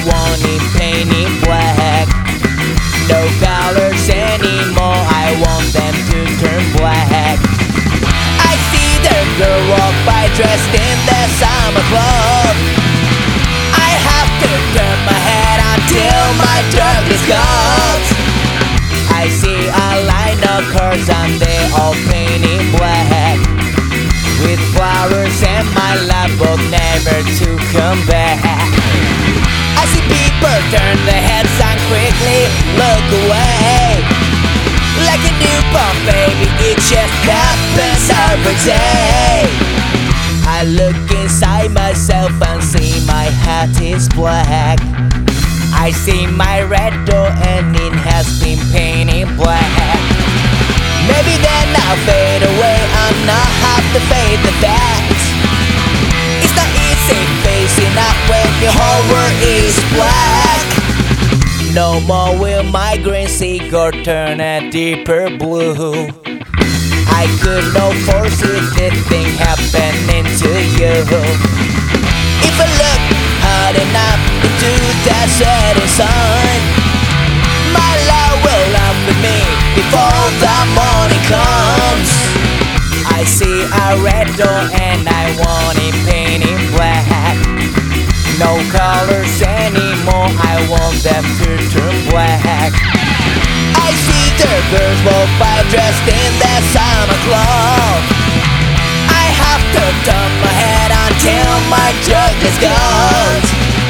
want it painted black. No colors anymore, I want them to turn black. I see the girl walk by dressed in the summer club. I have to turn my head until my darkness comes. I see a line of cars and they all painted black, with flowers and my love book never to come back. I see people turn their heads and quickly look away. Like a newborn baby, it just happens every day. I look inside myself and see my heart is black. I see my red door and it has been painted black. Maybe then I'll fade away and not have to face the facts. It's not easy facing up when your whole world is black. No more will my green seagull turn a deeper blue. I could not force it, this thing happening to you. If I look hard enough into that setting sun, my love will love with me before the morning comes. I see a red door and I want it painted black. No colors anymore, I want them to turn black. I see the girls walk by dressed in their summer clothes. I have to turn my head until my darkness goes.